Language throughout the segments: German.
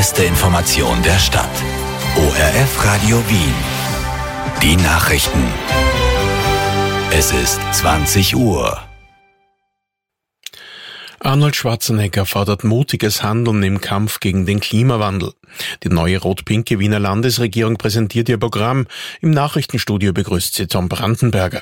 beste Information der Stadt. ORF Radio Wien. Die Nachrichten. Es ist 20 Uhr. Arnold Schwarzenegger fordert mutiges Handeln im Kampf gegen den Klimawandel. Die neue rot-pinke Wiener Landesregierung präsentiert ihr Programm. Im Nachrichtenstudio begrüßt sie Tom Brandenberger.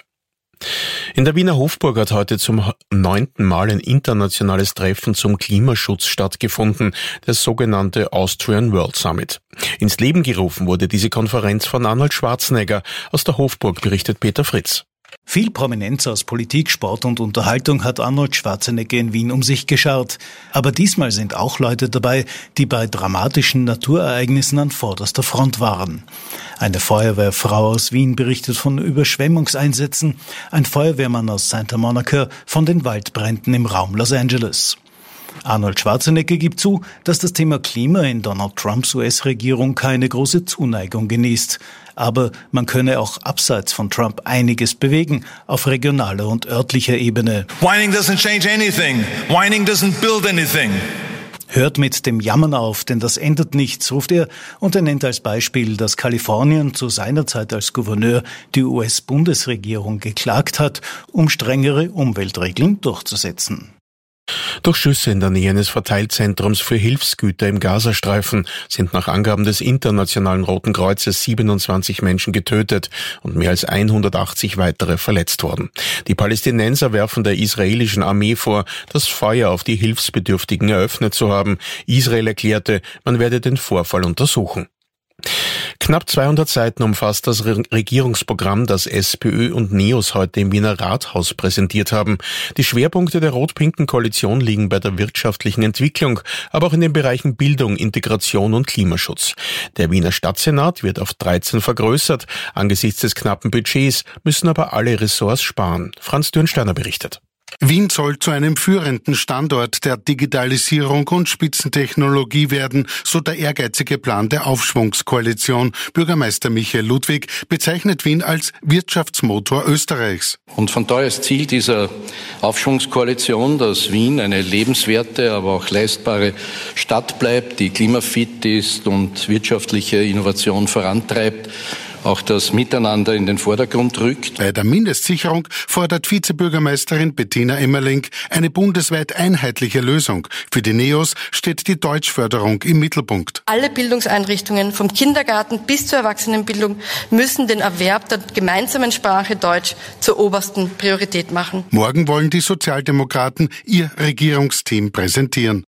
In der Wiener Hofburg hat heute zum 9. Mal ein internationales Treffen zum Klimaschutz stattgefunden, der sogenannte Austrian World Summit. Ins Leben gerufen wurde diese Konferenz von Arnold Schwarzenegger. Aus der Hofburg berichtet Peter Fritz. Viel Prominenz aus Politik, Sport und Unterhaltung hat Arnold Schwarzenegger in Wien um sich geschart. Aber diesmal sind auch Leute dabei, die bei dramatischen Naturereignissen an vorderster Front waren. Eine Feuerwehrfrau aus Wien berichtet von Überschwemmungseinsätzen, ein Feuerwehrmann aus Santa Monica von den Waldbränden im Raum Los Angeles. Arnold Schwarzenegger gibt zu, dass das Thema Klima in Donald Trumps US-Regierung keine große Zuneigung genießt. Aber man könne auch abseits von Trump einiges bewegen, auf regionaler und örtlicher Ebene. Whining doesn't change anything. Whining doesn't build anything. Hört mit dem Jammern auf, denn das ändert nichts, ruft er, und er nennt als Beispiel, dass Kalifornien zu seiner Zeit als Gouverneur die US-Bundesregierung geklagt hat, um strengere Umweltregeln durchzusetzen. Durch Schüsse in der Nähe eines Verteilzentrums für Hilfsgüter im Gazastreifen sind nach Angaben des Internationalen Roten Kreuzes 27 Menschen getötet und mehr als 180 weitere verletzt worden. Die Palästinenser werfen der israelischen Armee vor, das Feuer auf die Hilfsbedürftigen eröffnet zu haben. Israel erklärte, man werde den Vorfall untersuchen. Knapp 200 Seiten umfasst das Regierungsprogramm, das SPÖ und NEOS heute im Wiener Rathaus präsentiert haben. Die Schwerpunkte der rot-pinken Koalition liegen bei der wirtschaftlichen Entwicklung, aber auch in den Bereichen Bildung, Integration und Klimaschutz. Der Wiener Stadtsenat wird auf 13 vergrößert. Angesichts des knappen Budgets müssen aber alle Ressorts sparen. Franz Dürnsteiner berichtet. Wien soll zu einem führenden Standort der Digitalisierung und Spitzentechnologie werden, so der ehrgeizige Plan der Aufschwungskoalition. Bürgermeister Michael Ludwig bezeichnet Wien als Wirtschaftsmotor Österreichs. Und von daher ist Ziel dieser Aufschwungskoalition, dass Wien eine lebenswerte, aber auch leistbare Stadt bleibt, die klimafit ist und wirtschaftliche Innovation vorantreibt, auch das Miteinander in den Vordergrund rückt. Bei der Mindestsicherung fordert Vizebürgermeisterin Bettina Emmerling eine bundesweit einheitliche Lösung. Für die NEOS steht die Deutschförderung im Mittelpunkt. Alle Bildungseinrichtungen vom Kindergarten bis zur Erwachsenenbildung müssen den Erwerb der gemeinsamen Sprache Deutsch zur obersten Priorität machen. Morgen wollen die Sozialdemokraten ihr Regierungsteam präsentieren.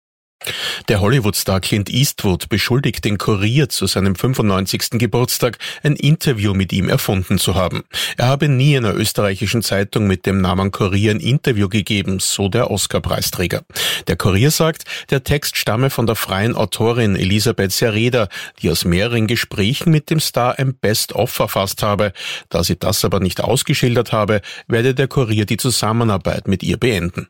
Der Hollywood-Star Clint Eastwood beschuldigt den Kurier zu seinem 95. Geburtstag, ein Interview mit ihm erfunden zu haben. Er habe nie einer österreichischen Zeitung mit dem Namen Kurier ein Interview gegeben, so der Oscar-Preisträger. Der Kurier sagt, der Text stamme von der freien Autorin Elisabeth Sereda, die aus mehreren Gesprächen mit dem Star ein Best-of verfasst habe. Da sie das aber nicht ausgeschildert habe, werde der Kurier die Zusammenarbeit mit ihr beenden.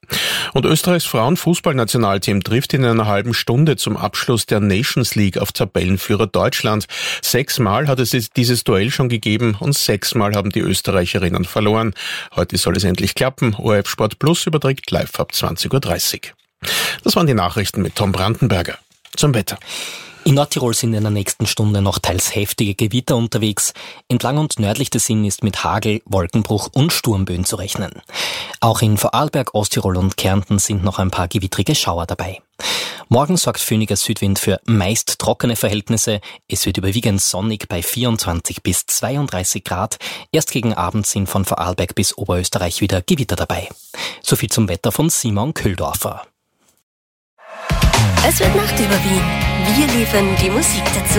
Und Österreichs Frauenfußballnationalteam trifft in einer halben Stunde zum Abschluss der Nations League auf Tabellenführer Deutschland. 6-mal hat es dieses Duell schon gegeben und 6-mal haben die Österreicherinnen verloren. Heute soll es endlich klappen. ORF Sport Plus überträgt live ab 20.30 Uhr. Das waren die Nachrichten mit Tom Brandenberger. Zum Wetter. In Nordtirol sind in der nächsten Stunde noch teils heftige Gewitter unterwegs. Entlang und nördlich des Inn ist mit Hagel, Wolkenbruch und Sturmböen zu rechnen. Auch in Vorarlberg, Osttirol und Kärnten sind noch ein paar gewittrige Schauer dabei. Morgen sorgt föhniger Südwind für meist trockene Verhältnisse. Es wird überwiegend sonnig bei 24 bis 32 Grad. Erst gegen Abend sind von Vorarlberg bis Oberösterreich wieder Gewitter dabei. Soviel zum Wetter von Simon Köhldorfer. Es wird Nacht über Wien. Wir liefern die Musik dazu.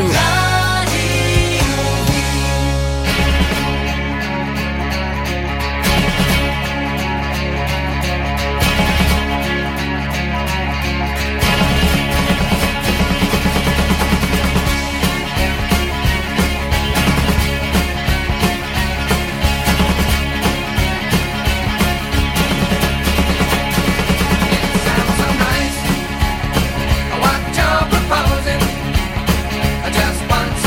Just once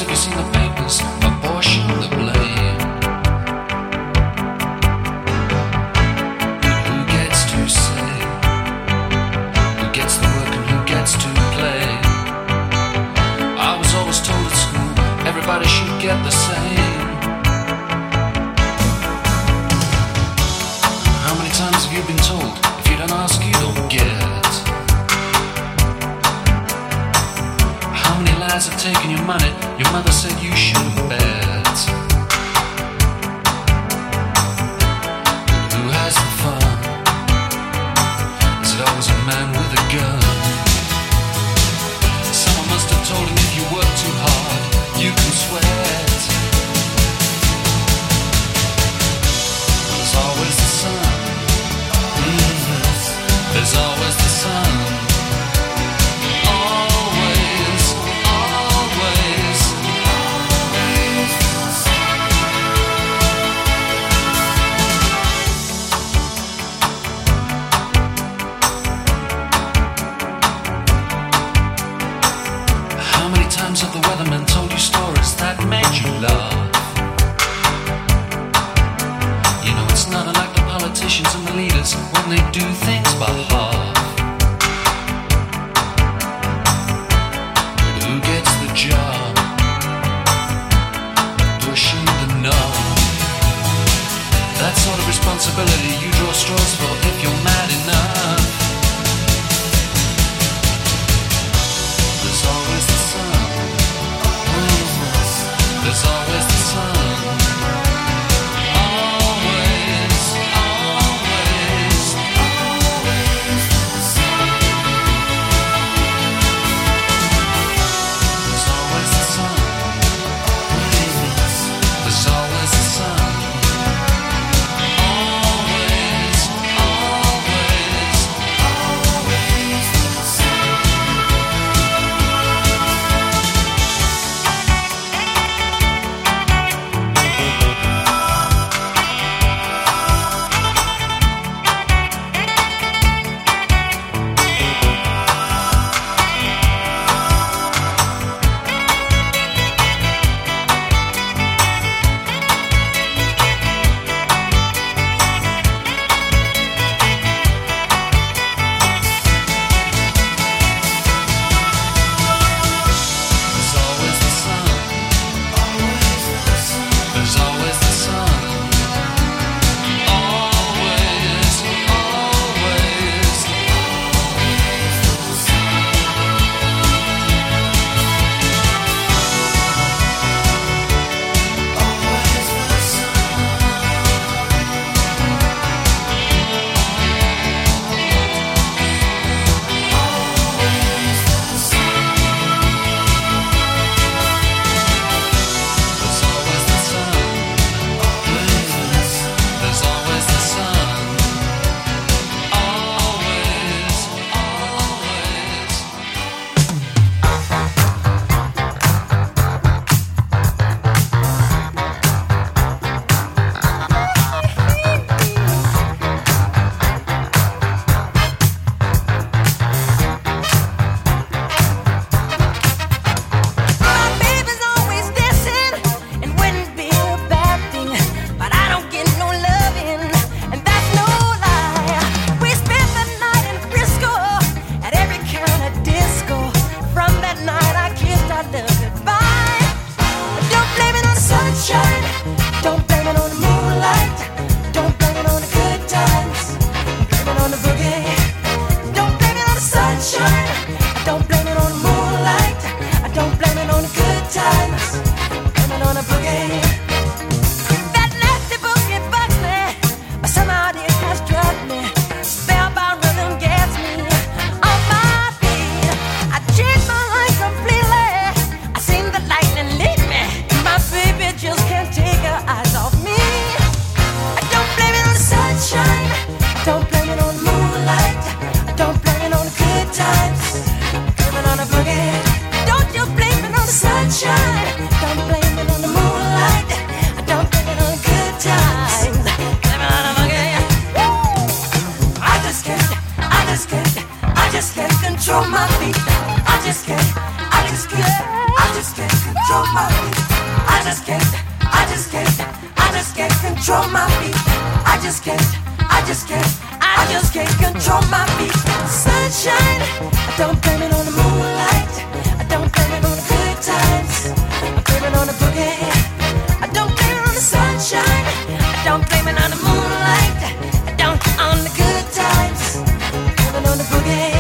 have you seen the papers? Abortion the blame. Who gets to say? Who gets the work and who gets to play? I was always told at school everybody should get the same. How many times have you been told if you don't ask you don't get? How many lies have taken your money? Your mother said you shouldn't bet. Who has the fun? Is it always a man with a gun? Someone must have told him if you work too hard, you can sweat. There's always the sun. There's always the sun. Always, always, always. How many times have the weathermen told you stories that made you laugh? You know it's not unlike the politicians and the leaders when they do things by half. Who gets the job? Pushing the knob. That sort of responsibility you draw straws for if you're mad enough. There's always the sun. There's always the sun. Always, always, always the sun. There's always the sun. There's always the sun. Always, always. control my feet. I just can't control my feet. I just can't control my feet. Sunshine, I don't blame it on the moonlight. I don't blame it on the good times. I blame it on the boogie. I don't blame it on the sunshine. I don't blame it on the moonlight. I don't on the good times. I blame it on the boogie.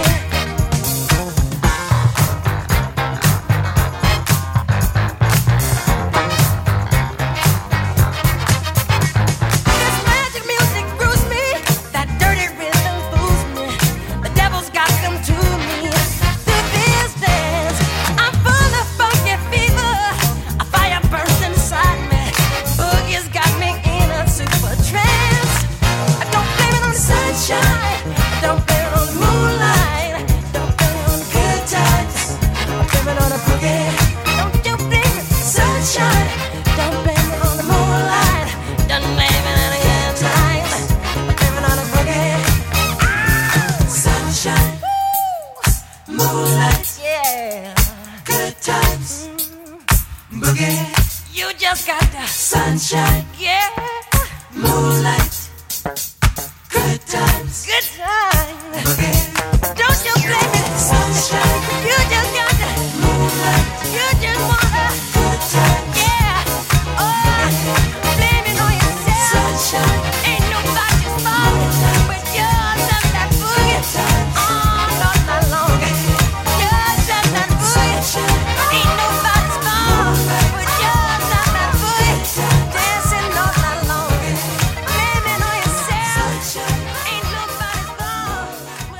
Sunshine, yeah, moonlight, good times, boogie. Don't you blame it, sunshine. You just got the moonlight. You just wanna good times, yeah. Oh, blame it on yourself, sunshine. Ain't nobody's fault but yours and that boogie. All night long, yours and that boogie. Ain't nobody's fault but yours and that boogie. Dancing all night long, blaming on yourself. Ain't nobody's fault.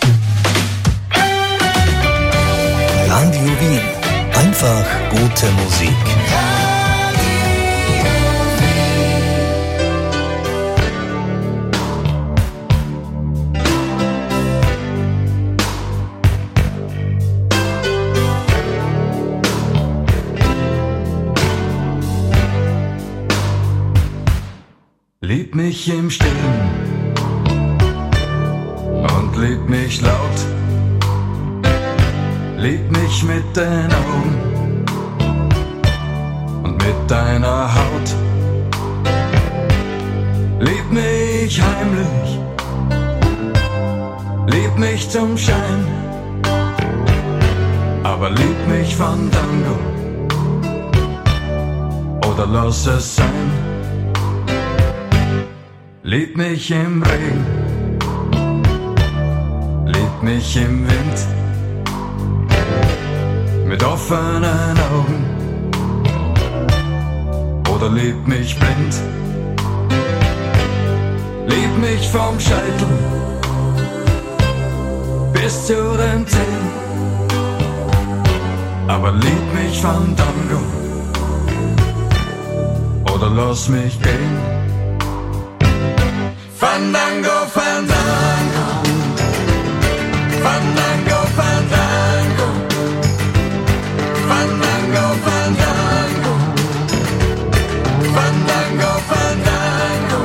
Radio Wien. Einfach gute Musik. Lieb mich im Stillen und lieb mich laut. Lieb mich mit den Augen und mit deiner Haut. Lieb mich heimlich, lieb mich zum Schein, aber lieb mich Fandango oder lass es sein. Lieb mich im Regen, lieb mich im Wind, mit offenen Augen oder lieb mich blind. Lieb mich vom Scheitel bis zu den Zehen, aber lieb mich Fandango oder lass mich gehen. Fandango, Fandango, Fandango, Fandango, Fandango, Fandango, Fandango, Fandango.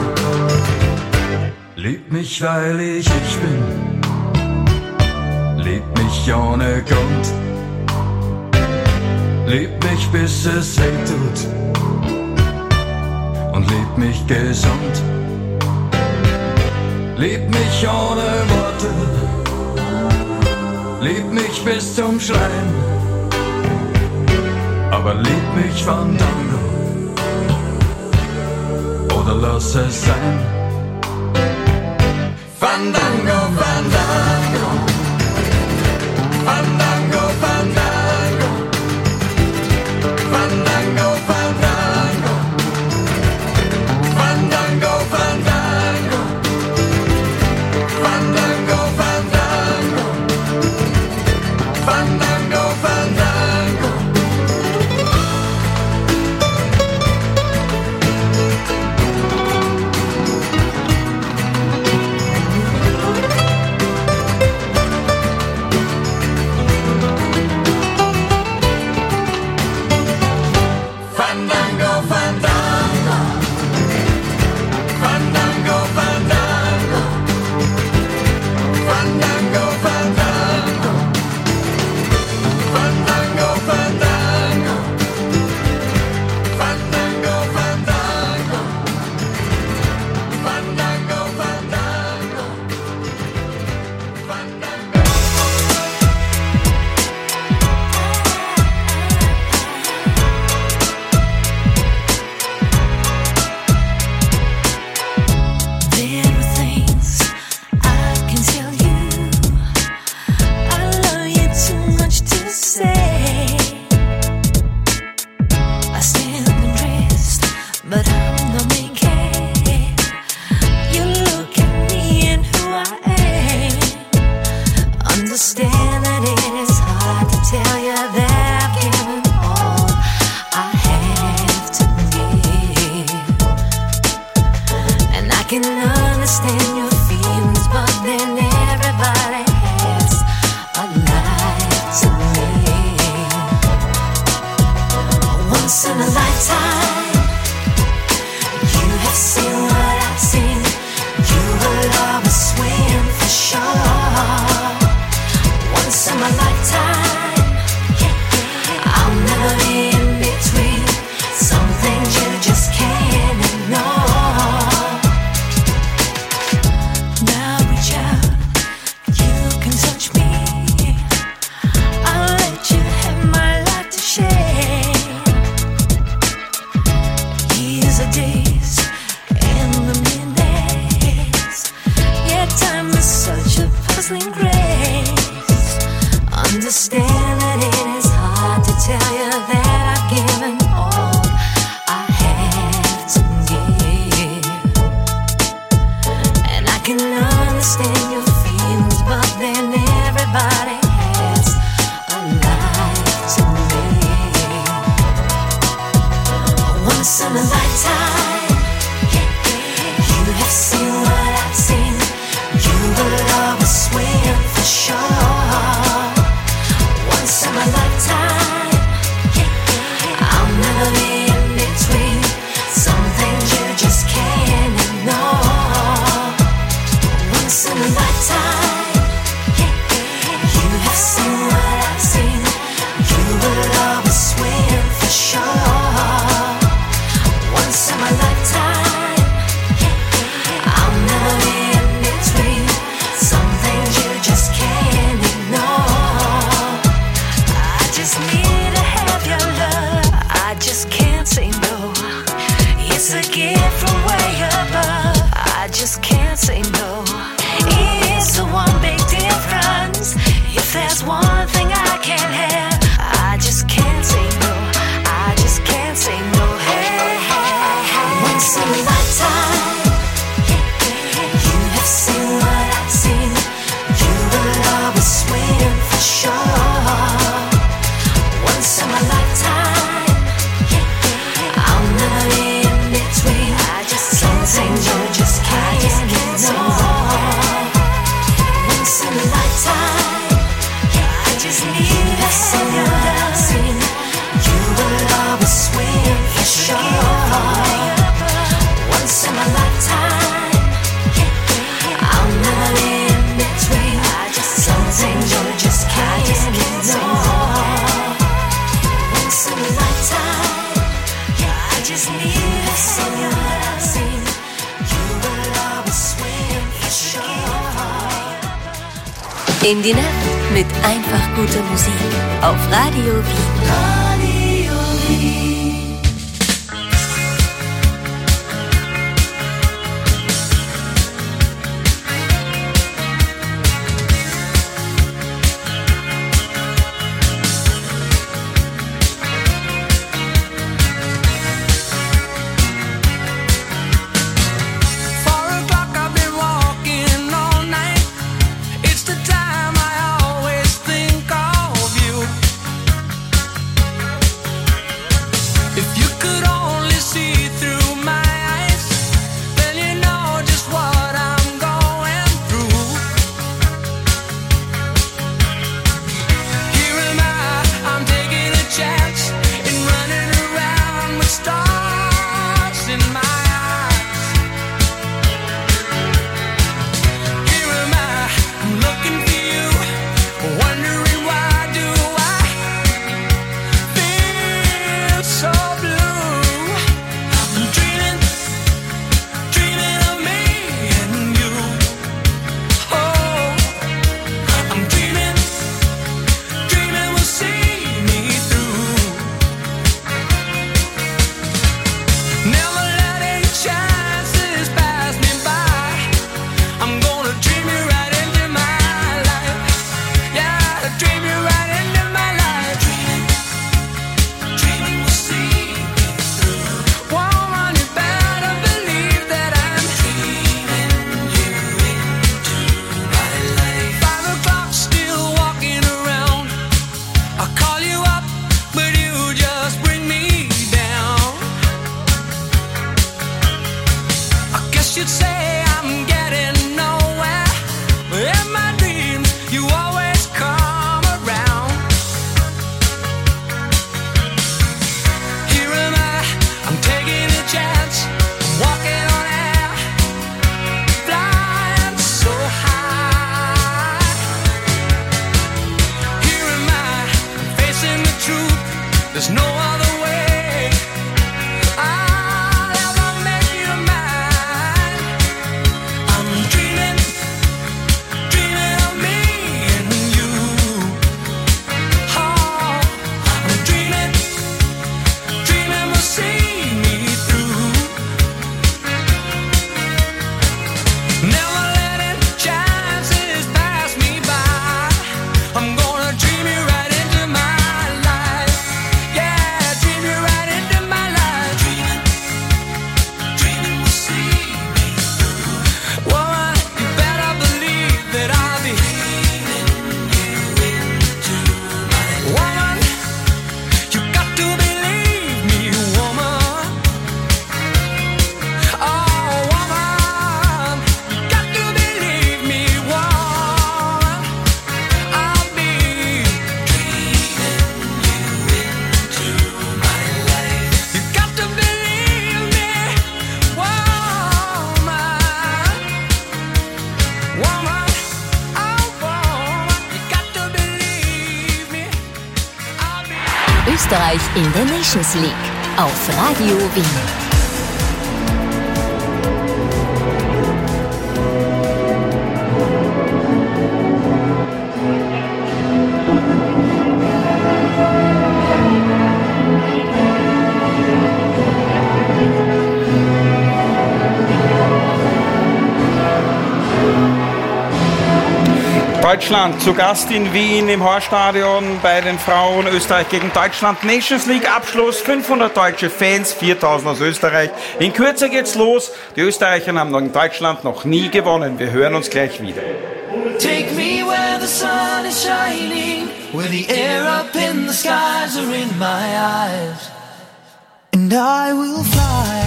Lieb mich, weil ich bin, lieb mich ohne Grund, lieb mich, bis es weh tut und lieb mich gesund. Lieb mich ohne Worte, lieb mich bis zum Schreien, aber lieb mich Fandango oder lass es sein. Fandango, Fandango, Fandango, Fandango, Fandango, Fandango, Fandango, Fandango. Fandango, Fandango, Fandango, Fandango. but I'm the main case. You look at me and who I am. Understand that it is hard to tell you that I've given all I have to give. And I can understand your feelings, but then everybody has a life to live. Once in a lifetime, you have seen what I've seen. You will always swim for sure. Once in my lifetime, I'll never be in between. Some things you just can't ignore. Now reach out, you can touch me. I'll let you have my life to share. Years of days and the minutes. Yeah, time is such a puzzling grace. Understand that it is hard to tell you that I've given all I have to give. And I can understand your feelings, but then everybody has a life to live. Once in a lifetime, you have seen what I've seen. You will always swim for sure. Once in my lifetime, I'll never be in between. Some things you just can't ignore. Once in a lifetime, you have seen what I've seen. You will always swim for sure. Once in my lifetime, I'll never be in between. Some things you just can't ignore. I just need to have your love. I just can't say no. It's a gift from way above. I just can't say no. It's the one big difference. If there's one thing I can't have, I just can't say no. I just can't say no. Hey, hey, hey. Once in a lifetime, you have seen what I've seen. You will always swim for sure. Once in my lifetime, I'll never be in between. I just can't say no. Just can't ignore. Once in a lifetime, I just need to see what I've seen. You will always swim for sure. Once in my lifetime, I'll never be in between. I just some things you just can't ignore. Once in a lifetime, I just need to see what I've seen. You will always swim for sure. In die Nacht mit einfach guter Musik auf Radio Wien. Radio Wien. It's the time I always think of you. Österreich in der Nations League auf Radio Wien. Deutschland zu Gast in Wien im Horststadion bei den Frauen. Österreich gegen Deutschland. Nations League Abschluss. 500 deutsche Fans, 4000 aus Österreich. In Kürze geht's los. Die Österreicher haben gegen Deutschland noch nie gewonnen. Wir hören uns gleich wieder. Take me where the sun is shining, where the air up in the skies are in my eyes, and I will fly.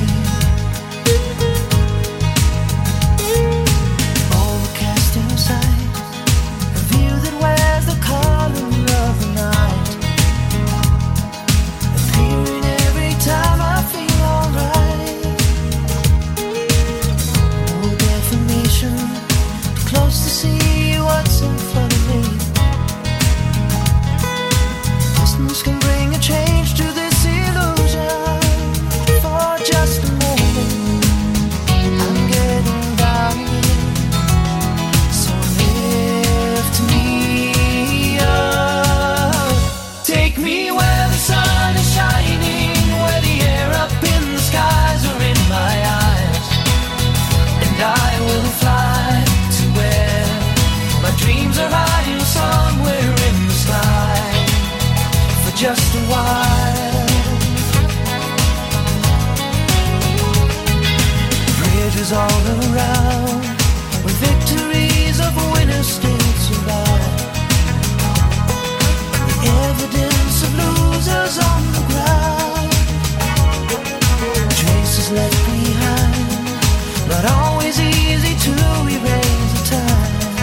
Just a while. Bridges all around, with victories of winners still survive. The evidence of losers on the ground, traces left behind, not always easy to erase the time.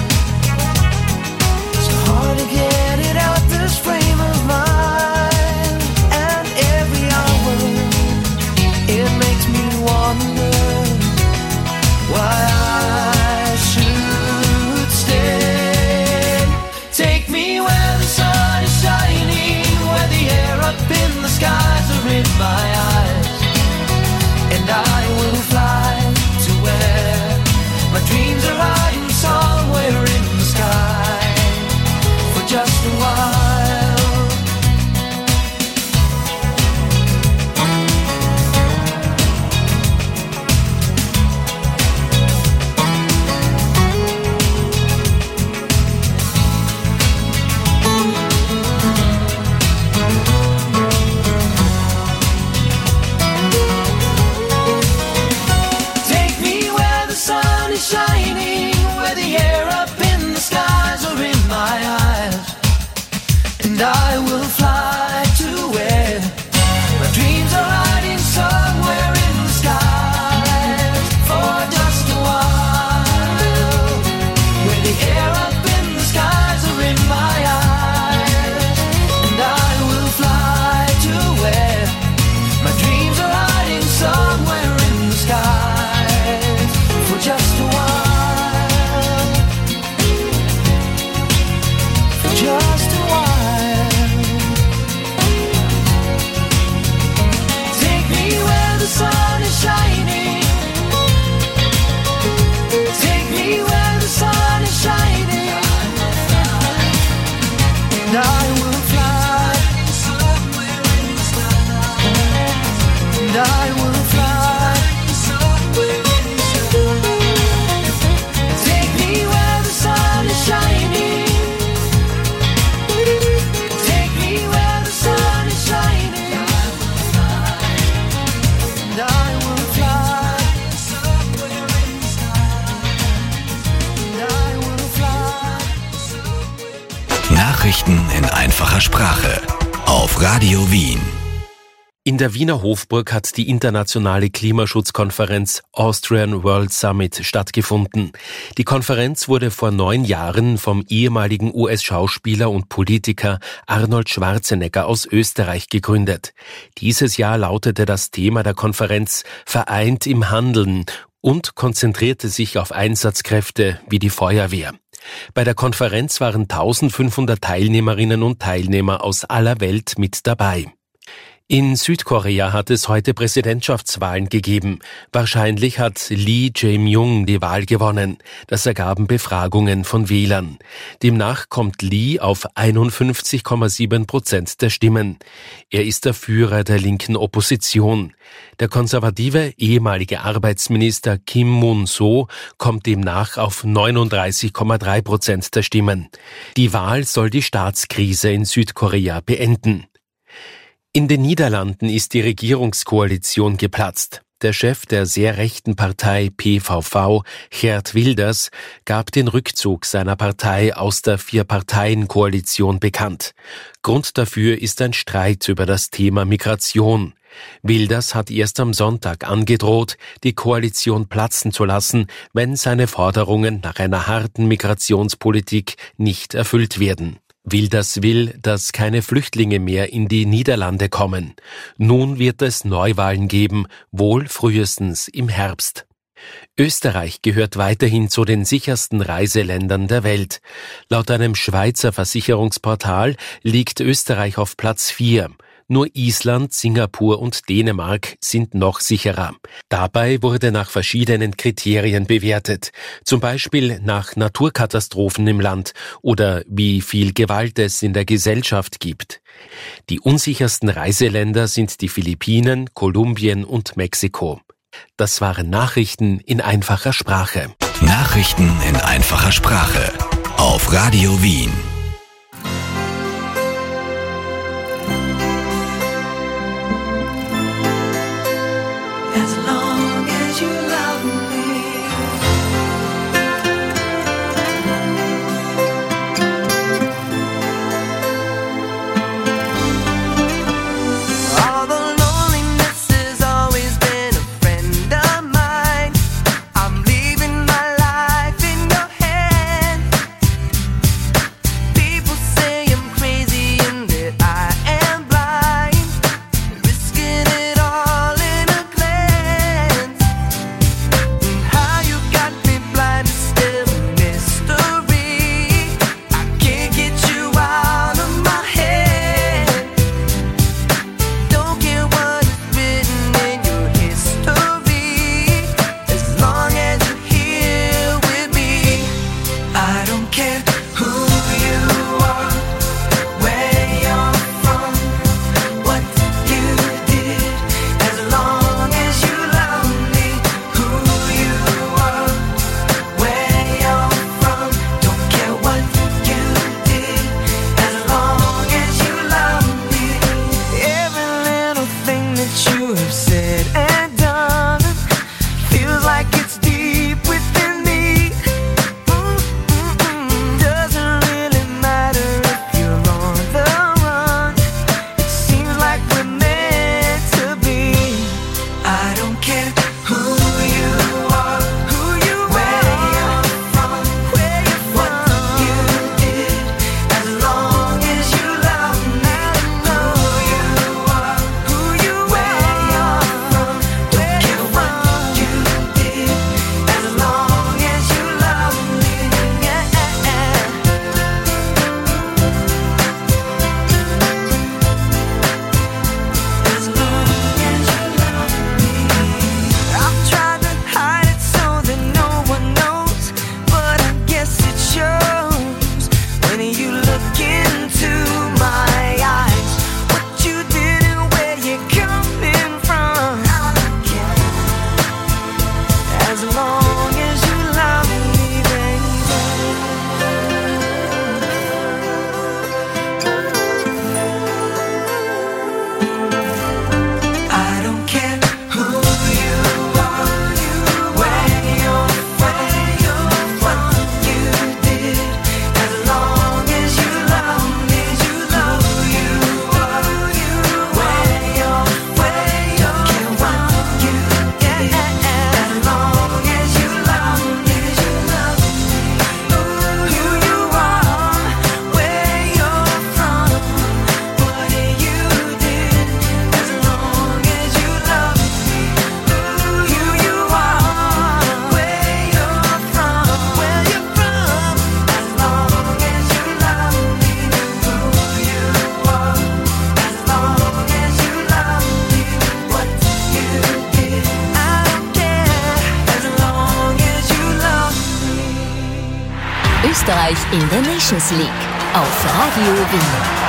So hard to get it out this frame of mind. Why I should stay. Take me where the sun is shining, where the air up in the skies are in my eyes, and I will fly to where my dreams are hiding somewhere in the sky for just a while. Shining, where the air up in the skies are in my eyes, and I will fly to where my dreams are hiding somewhere in the skies for just a while. Where the air up in the skies are in my eyes, and I will fly to where my dreams are hiding somewhere in the skies for just a while. Just a while. Take me where the sun is shining. Take me where the sun is shining. And I will fly. And I will fly. Take me where the sun is shining. Nachrichten in einfacher Sprache auf Radio Wien. In der Wiener Hofburg hat die internationale Klimaschutzkonferenz Austrian World Summit stattgefunden. Die Konferenz wurde vor 9 Jahren vom ehemaligen US-Schauspieler und Politiker Arnold Schwarzenegger aus Österreich gegründet. Dieses Jahr lautete das Thema der Konferenz Vereint im Handeln und konzentrierte sich auf Einsatzkräfte wie die Feuerwehr. Bei der Konferenz waren 1500 Teilnehmerinnen und Teilnehmer aus aller Welt mit dabei. In Südkorea hat es heute Präsidentschaftswahlen gegeben. Wahrscheinlich hat Lee Jae-myung die Wahl gewonnen. Das ergaben Befragungen von Wählern. Demnach kommt Lee auf 51,7% der Stimmen. Er ist der Führer der linken Opposition. Der konservative ehemalige Arbeitsminister Kim Mun-so kommt demnach auf 39,3% der Stimmen. Die Wahl soll die Staatskrise in Südkorea beenden. In den Niederlanden ist die Regierungskoalition geplatzt. Der Chef der sehr rechten Partei PVV, Geert Wilders, gab den Rückzug seiner Partei aus der Vier-Parteien-Koalition bekannt. Grund dafür ist ein Streit über das Thema Migration. Wilders hat erst am Sonntag angedroht, die Koalition platzen zu lassen, wenn seine Forderungen nach einer harten Migrationspolitik nicht erfüllt werden. Wilders will, dass keine Flüchtlinge mehr in die Niederlande kommen. Nun wird es Neuwahlen geben, wohl frühestens im Herbst. Österreich gehört weiterhin zu den sichersten Reiseländern der Welt. Laut einem Schweizer Versicherungsportal liegt Österreich auf Platz 4. Nur Island, Singapur und Dänemark sind noch sicherer. Dabei wurde nach verschiedenen Kriterien bewertet, zum Beispiel nach Naturkatastrophen im Land oder wie viel Gewalt es in der Gesellschaft gibt. Die unsichersten Reiseländer sind die Philippinen, Kolumbien und Mexiko. Das waren Nachrichten in einfacher Sprache. Nachrichten in einfacher Sprache auf Radio Wien. Österreich in der Nations League auf Radio Wien.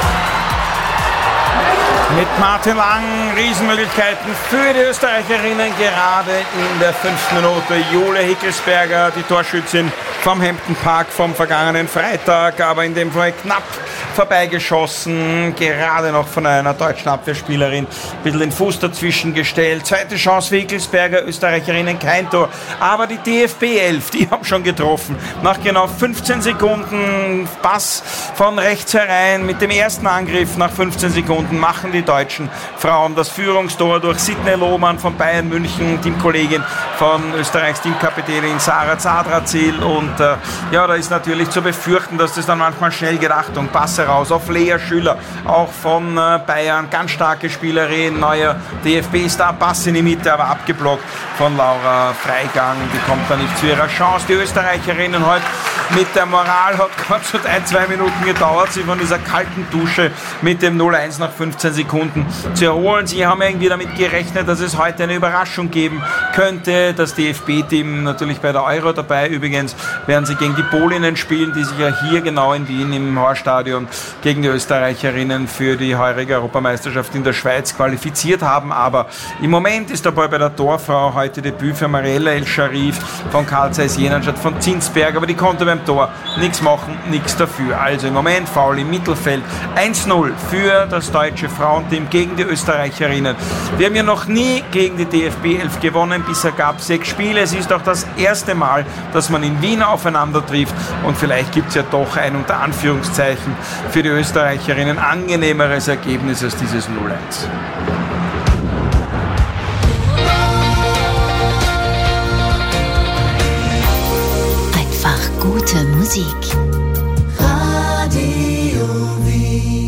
Mit Martin Lang, Riesenmöglichkeiten für die Österreicherinnen, gerade in der 5. Minute. Jule Hickelsberger, die Torschützin vom Hampton Park vom vergangenen Freitag, aber in dem Fall knapp vorbeigeschossen, gerade noch von einer deutschen Abwehrspielerin, ein bisschen den Fuß dazwischen gestellt. Zweite Chance für Hickelsberger, Österreicherinnen kein Tor, aber die DFB 11, die haben schon getroffen. Nach genau 15 Sekunden Pass von rechts herein, mit dem ersten Angriff nach 15 Sekunden machen die deutschen Frauen das Führungstor durch Sidney Lohmann von Bayern München, Teamkollegin von Österreichs Teamkapitänin Sarah Zadrazil, und ja, da ist natürlich zu befürchten, dass das dann manchmal schnell geht. Achtung, Pass heraus auf Lea Schüller, auch von Bayern, ganz starke Spielerin, neuer DFB-Star, Pass in die Mitte, aber abgeblockt von Laura Freigang, die kommt da nicht zu ihrer Chance. Die Österreicherinnen heute mit der Moral, hat Gott so 1-2 Minuten gedauert, sie von dieser kalten Dusche mit dem 0-1 nach 15 Sekunden zu erholen. Sie haben irgendwie damit gerechnet, dass es heute eine Überraschung geben könnte. Das DFB-Team natürlich bei der Euro dabei. Übrigens werden sie gegen die Polinnen spielen, die sich ja hier genau in Wien im Horststadion gegen die Österreicherinnen für die heurige Europameisterschaft in der Schweiz qualifiziert haben. Aber im Moment ist der Ball bei der Torfrau, heute Debüt für Mariella El-Sharif von Carl Zeiss Jena statt von Zinsberg, aber die konnte beim Tor nichts machen, nichts dafür. Also im Moment faul im Mittelfeld. 1-0 für das deutsche Frauenteam gegen die Österreicherinnen. Wir haben ja noch nie gegen die DFB 11 gewonnen, bisher gab es 6 Spiele. Es ist auch das erste Mal, dass man in Wien aufeinander trifft, und vielleicht gibt es ja doch ein unter Anführungszeichen für die Österreicherinnen angenehmeres Ergebnis als dieses 0-1. Einfach gute Musik. Radio Wien.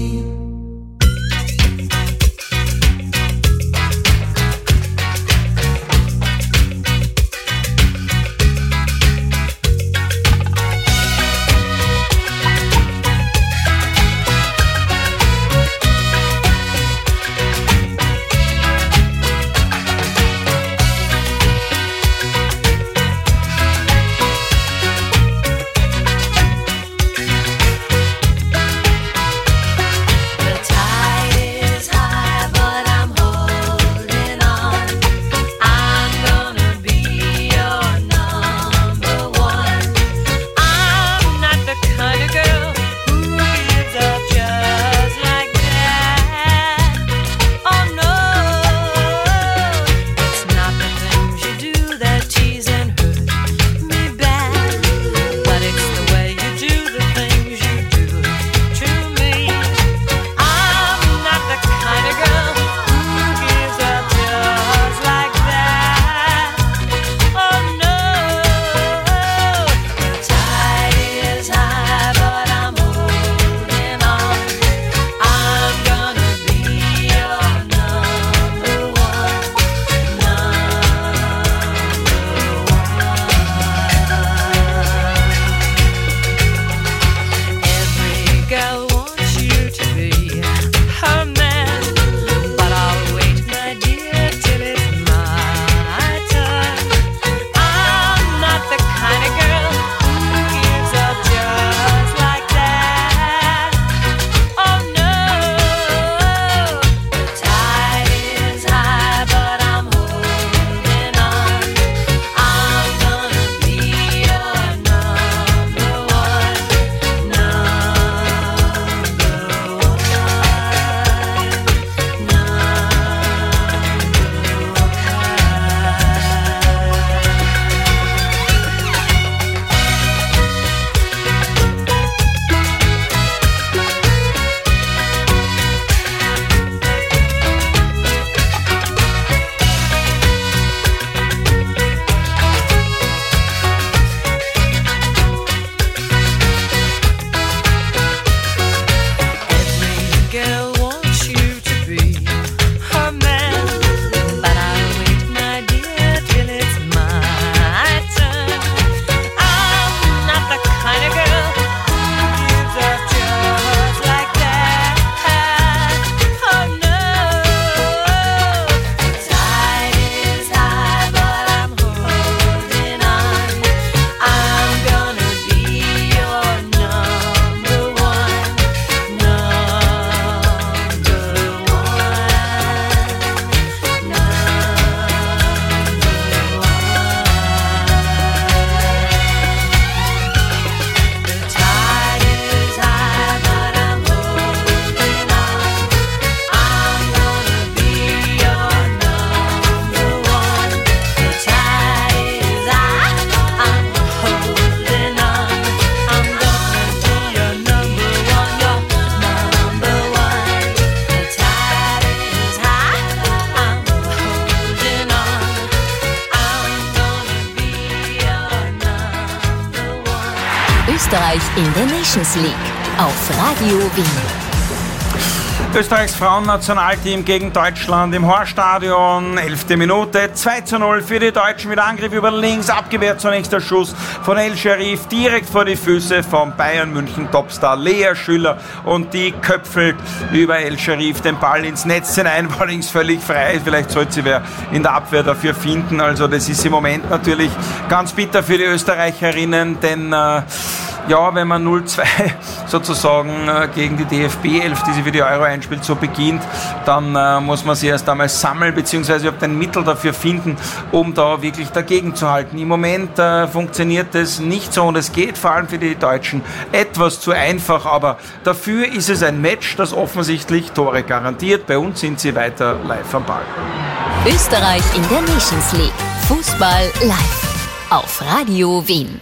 Österreich in der Nations League auf Radio Wien. Österreichs Frauennationalteam gegen Deutschland im Horststadion, 11. Minute, 2:0 für die Deutschen mit Angriff über links, abgewehrt zunächst der Schuss von El Sharif, direkt vor die Füße von Bayern München Topstar Lea Schüller und die köpfelt über El Sharif den Ball ins Netz hinein, war links völlig frei, vielleicht sollte sie wer in der Abwehr dafür finden, also das ist im Moment natürlich ganz bitter für die Österreicherinnen, denn wenn man 0-2 sozusagen gegen die DFB 11, die sie für die Euro einspielt, so beginnt, dann muss man sie erst einmal sammeln, beziehungsweise überhaupt ein Mittel dafür finden, um da wirklich dagegen zu halten. Im Moment funktioniert das nicht so und es geht vor allem für die Deutschen etwas zu einfach, aber dafür ist es ein Match, das offensichtlich Tore garantiert. Bei uns sind sie weiter live am Ball. Österreich in der Nations League. Fußball live auf Radio Wien.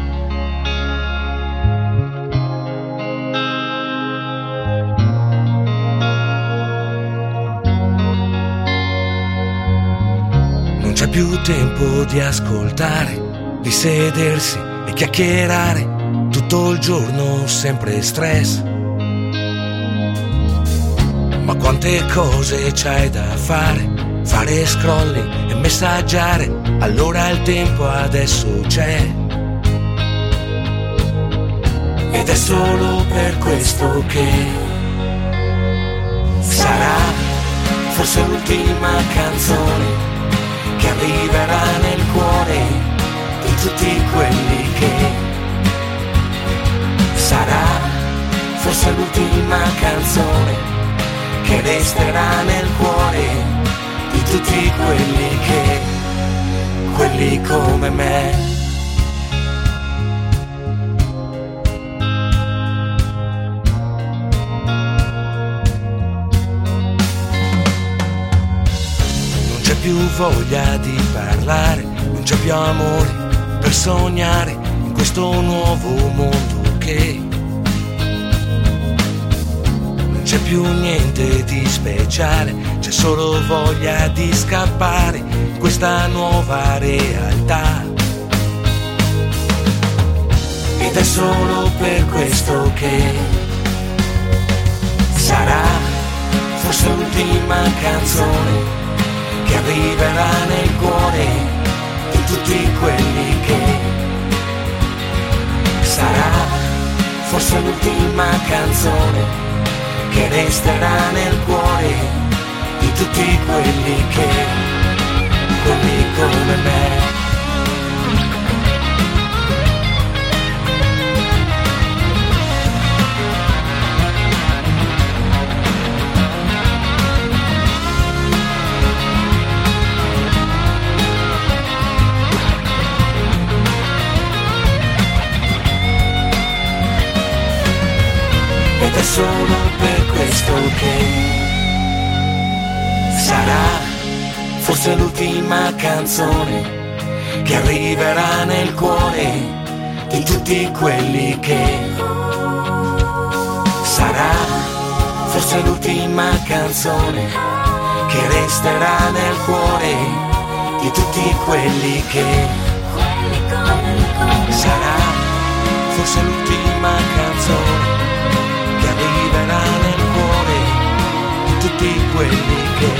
Non c'è più tempo di ascoltare, di sedersi e chiacchierare, tutto il giorno sempre stress. Ma quante cose c'hai da fare scrolling e messaggiare, allora il tempo adesso c'è. Ed è solo per questo che sarà forse l'ultima canzone che arriverà nel cuore di tutti quelli che sarà forse l'ultima canzone che resterà nel cuore di tutti quelli come me. Più voglia di parlare, non c'è più amore per sognare in questo nuovo mondo che non c'è più niente di speciale, c'è solo voglia di scappare in questa nuova realtà. Ed è solo per questo che sarà forse l'ultima canzone che arriverà nel cuore di tutti quelli che sarà forse l'ultima canzone che resterà nel cuore di tutti quelli come me. Ed è solo per questo che sarà forse l'ultima canzone che arriverà nel cuore di tutti quelli che sarà forse l'ultima canzone che resterà nel cuore di tutti quelli che sarà forse l'ultima canzone che arriverà nel cuore di tutti quelli che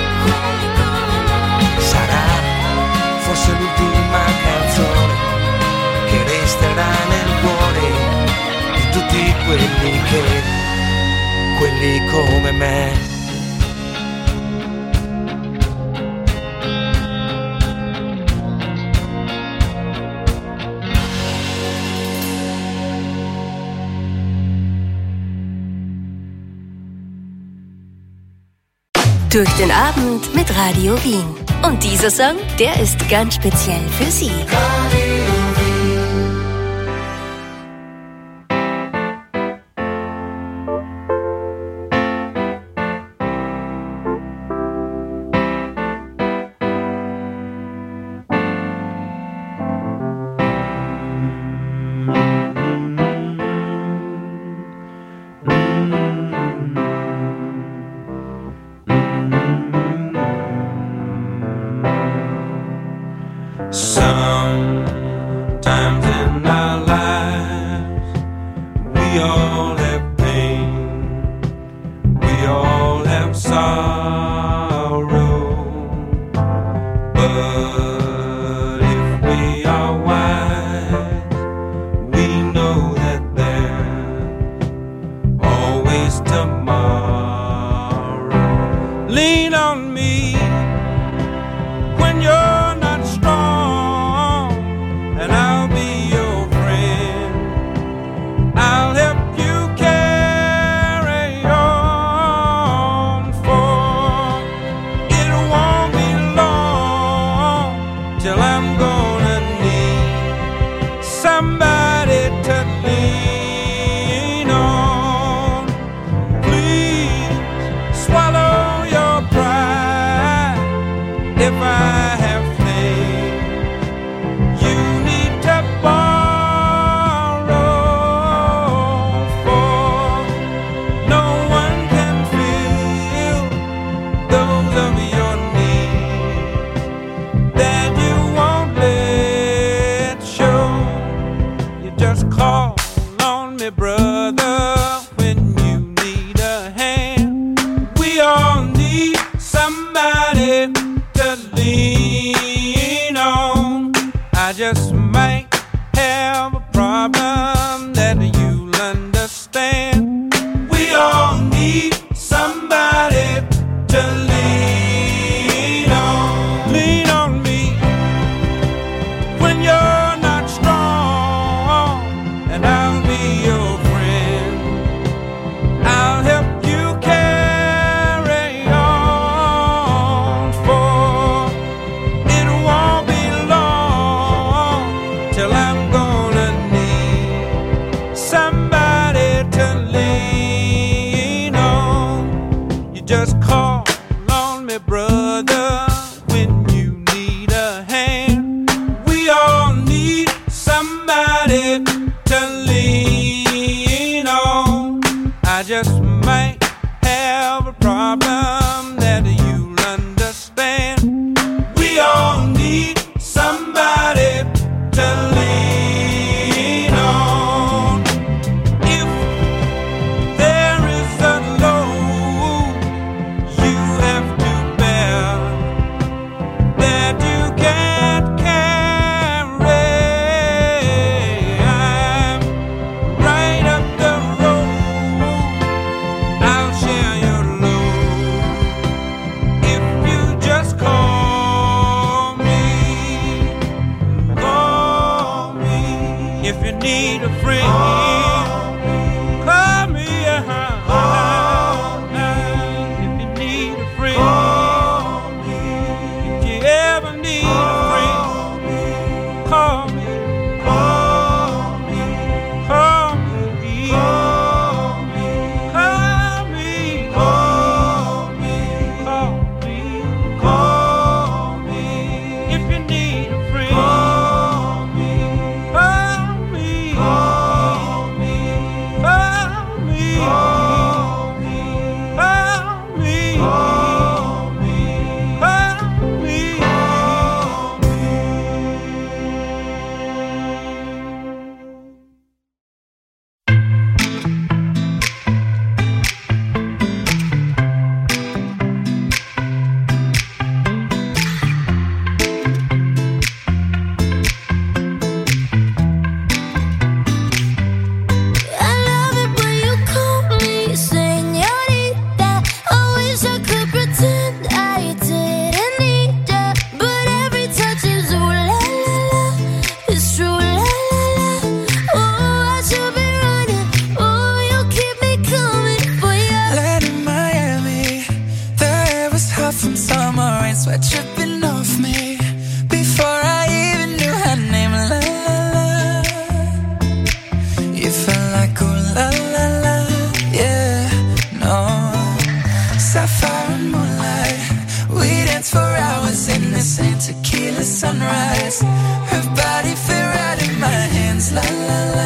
sarà forse l'ultima canzone che resterà nel cuore di tutti quelli come me. Durch den Abend mit Radio Wien. Und dieser Song, der ist ganz speziell für Sie. Some when you're not strong, and I'll be your friend. I'll help you carry on, for it won't be long till I'm gonna need somebody to lean on. Please swallow your pride if I have faith. You need to borrow, for no one can fill those of your needs that you won't let show. You just call on me, brother, when you need a hand. We all need somebody to lean on. I just might have a problem that you'll understand. We all need somebody to lean on. Lean on me when you're not strong, and I'll be your friend. I'll help you carry on, for it won't be long till I'm gonna need somebody to lean on. You just call on me, brother, when you need a hand. We all need somebody to lean on. I just might have a problem that you'll understand. We all need somebody to lean on. If there is a load you have to bear that you can't carry, I'm right up the road. I'll share your load if you just call me. Call me if you need a friend. Call me, if you need a friend. If you ever need a friend, call me. Call me. Call me. Call me. Call me. Call me. Call me. Call me. If you need a friend, call me. Call me. Call me. Call me. Call me. Call me. Call me. I love it when you call me señorita. I wish I could pretend I didn't need ya, but every touch is ooh la la la. It's true la la la. Oh, I should be running. Oh, you keep me coming for ya. Land in Miami, the air was hot from summer rain, sweat dripping off me before I even knew her name. La la la, you felt like ooh la la la, yeah, no. Sapphire and moonlight, we danced for hours in the same tequila sunrise. Her body fit right in my hands, la la la.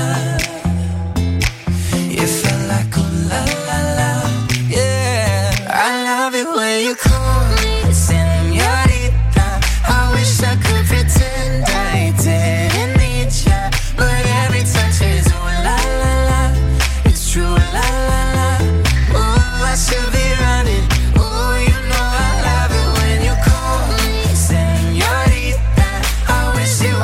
You felt like ooh la la la, yeah. I love it when you call me señorita. I wish I could pretend I didn't need ya, but every touch is ooh la la la. It's true la la la. Ooh, I should be running. Ooh, you know I love it when you call me señorita. I wish it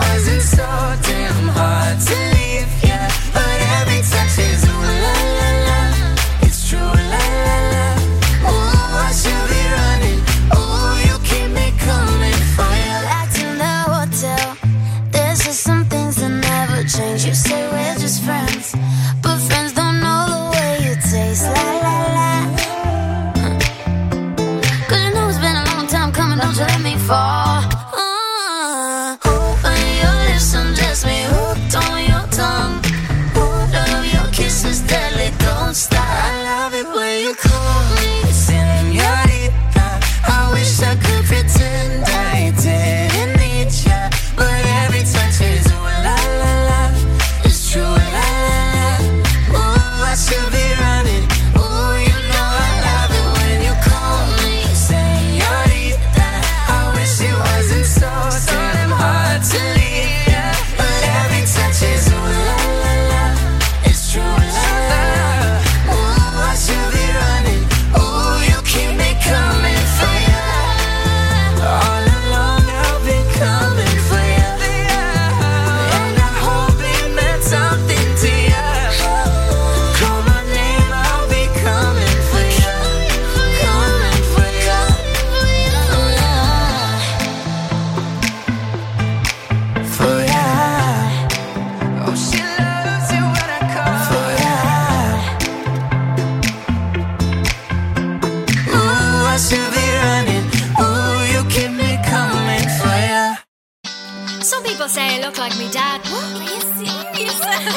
Won't you let me fall? Open your lips and just me hooked on your tongue. Hold of your kisses deadly, don't stop. I love it when you call me señorita. I wish I could pretend I didn't need ya, but every touch is ooh la la la. It's true la la la. Ooh, I should be running. Ooh, you know I love it when you call me señorita. I wish it wasn't so damn hard to leave ya, but every touch is ooh la la la. It's true la la la. Ooh, I should be running. Ooh, you keep me coming for ya. All along I've been coming for ya, and I hope it meant something to ya. Call my name, I'll be coming for ya, coming for ya. For ya. Oh, she loves it when I call for ya. Ooh, I should be running. Ooh, you keep me coming for ya. Some people say I look like me dad. What? Are you serious?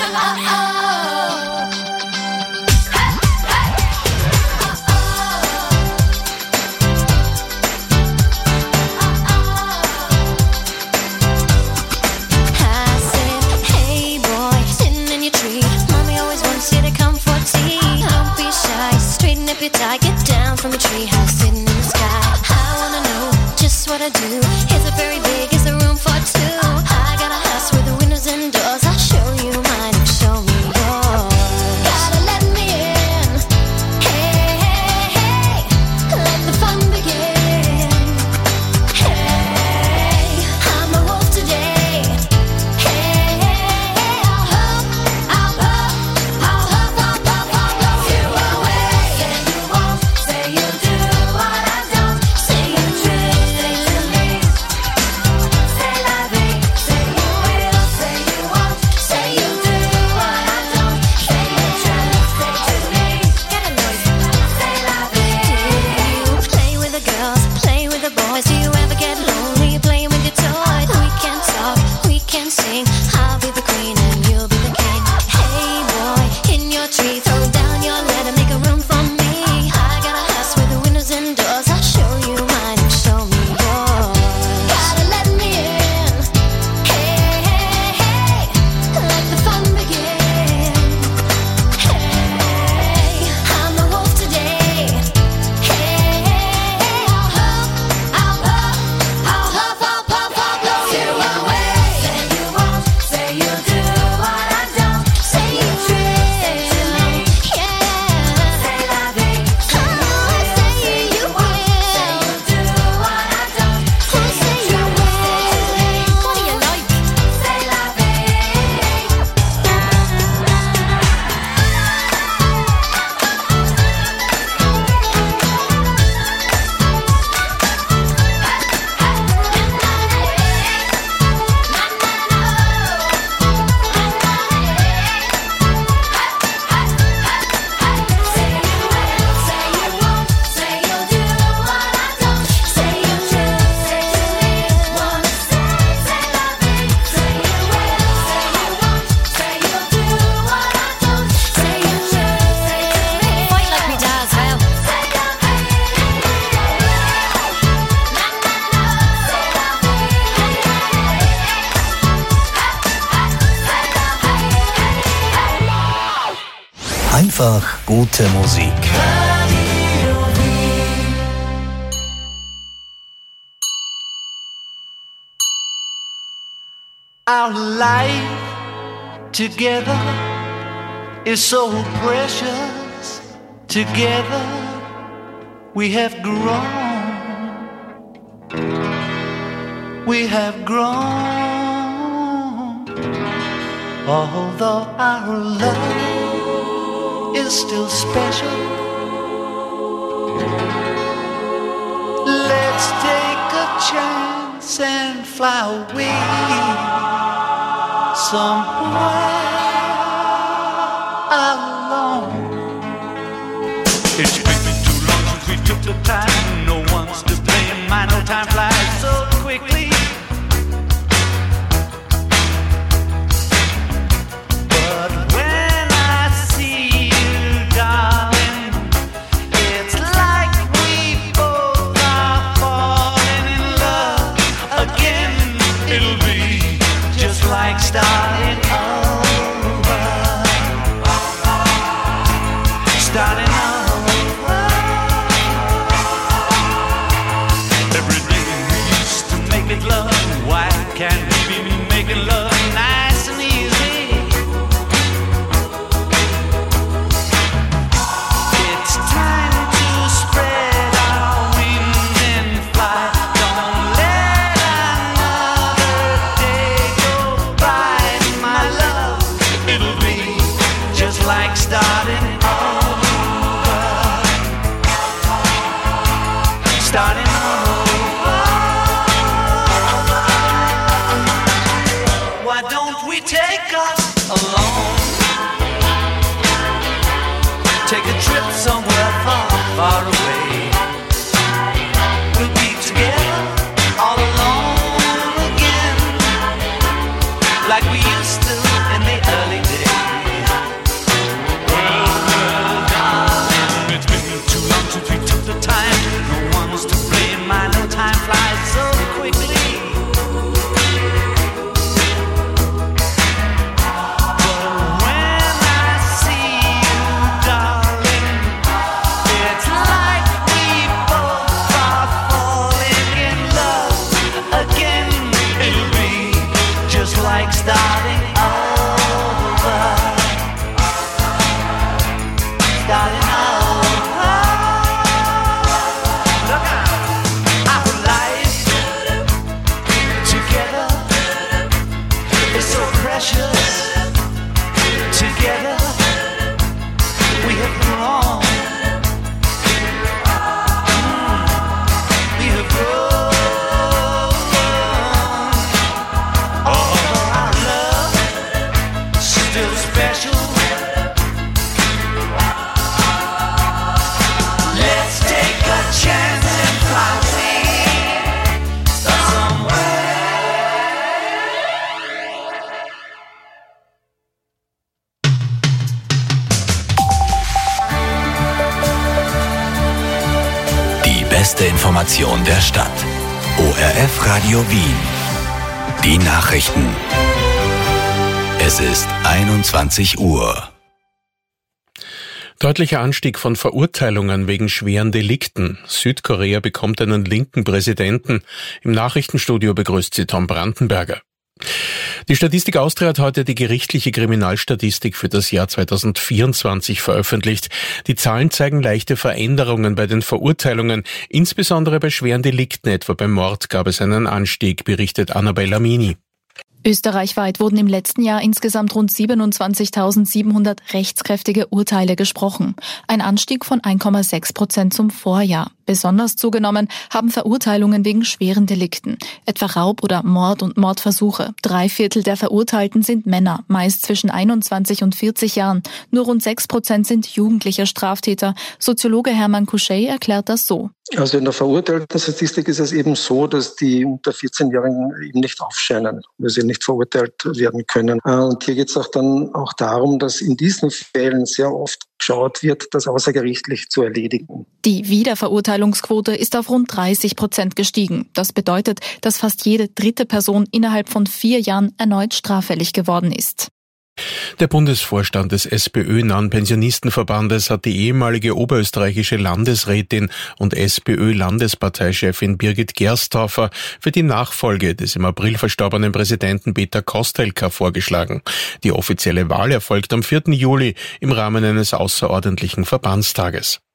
I said, hey boy, sitting in your tree. Mommy always wants you to come for tea. Don't be shy, straighten up your tie. Get down from a tree house sitting in the sky. I wanna know just what I do. Is it very big? Is there room for two? I got a house with the windows and doors. I'll show you mine and show me yours. Gotta let me in. Hey, hey, hey, let the fun begin. Hey, I'm a wolf today. Hey, hey, hey, I'll huff, I'll huff, I'll huff, I'll huff, I'll huff you away. Say you won't, say you'll do what I don't. Say you true, say to me. Say la vie, say you will, say you won't. Say you'll do what I don't. Say you true, say to me. Get a noise. Say la vie. Do you play with the girls, play with the boys? Do you ever get lonely playing with your toys? We can talk, we can sing. I'll be the queen and you'll be the king. Hey boy, in your tree, throw down your letter, make a room for me. I got a house with the windows and doors. I'll show you mine and show me yours. Gotta let me in. Hey, hey, hey, let the fun begin. Hey, I'm a wolf today. Hey, hey, hey, I'll huff, I'll huff, I'll huff, I'll puff, I'll blow you away. Say you won't, say you'll do what I don't. Say you true, say to me. Yeah. Say la vie, say you will. Say you'll do what I don't. Say you will. What do you like? Say la vie. Fight like me dad as well. Einfach gute Musik. Our life together is so precious. Together we have grown. We have grown. Although our love is still special, let's take a chance and fly away somewhere alone. It's been too long since we took the time. No one's to blame. My no time flies. fly so quickly. But when I see you, darling, it's like we both are falling in love again. It'll be just like starting over. Starting over. Every day we used to make it love. Why can't we be making love nice and easy? It's time to spread our wings and fly. Don't let another day go by, my love. It'll be just like starting over. Starting over. Why don't we take us alone? Take a trip somewhere far, far away. We'll be together all alone again, like we used to in the early days. Well, darling, it's been too long since we took the time. No one was to blame. I know time flies so quickly. But when I see you, darling, it's like we both are falling in love again. It'll be just like starting over. Starting over. Look out. Our life together is so precious. Together we have grown. We have grown. Oh, our love still special. Let's take a chance and fly somewhere. Die beste Information der Stadt. ORF Radio Wien. Die Nachrichten. Es ist 21 Uhr. Deutlicher Anstieg von Verurteilungen wegen schweren Delikten. Südkorea bekommt einen linken Präsidenten. Im Nachrichtenstudio begrüßt sie Tom Brandenberger. Die Statistik Austria hat heute die gerichtliche Kriminalstatistik für das Jahr 2024 veröffentlicht. Die Zahlen zeigen leichte Veränderungen bei den Verurteilungen. Insbesondere bei schweren Delikten, etwa beim Mord, gab es einen Anstieg, berichtet Annabella Mini. Österreichweit wurden im letzten Jahr insgesamt rund 27.700 rechtskräftige Urteile gesprochen. Ein Anstieg von 1,6% zum Vorjahr. Besonders zugenommen haben Verurteilungen wegen schweren Delikten, etwa Raub oder Mord und Mordversuche. 3/4 der Verurteilten sind Männer, meist zwischen 21 und 40 Jahren. Nur rund 6% sind jugendliche Straftäter. Soziologe Hermann Couchet erklärt das so. Also in der verurteilten Statistik ist es eben so, dass die unter 14-Jährigen eben nicht aufscheinen, weil sie nicht verurteilt werden können. Und hier geht es dann auch darum, dass in diesen Fällen sehr oft geschaut wird, das außergerichtlich zu erledigen. Die Wiederverurteilungsquote ist auf rund 30% gestiegen. Das bedeutet, dass fast jede dritte Person innerhalb von 4 Jahren erneut straffällig geworden ist. Der Bundesvorstand des SPÖ-nahen Pensionistenverbandes hat die ehemalige oberösterreichische Landesrätin und SPÖ-Landesparteichefin Birgit Gersthofer für die Nachfolge des im April verstorbenen Präsidenten Peter Kostelka vorgeschlagen. Die offizielle Wahl erfolgt am 4. Juli im Rahmen eines außerordentlichen Verbandstages.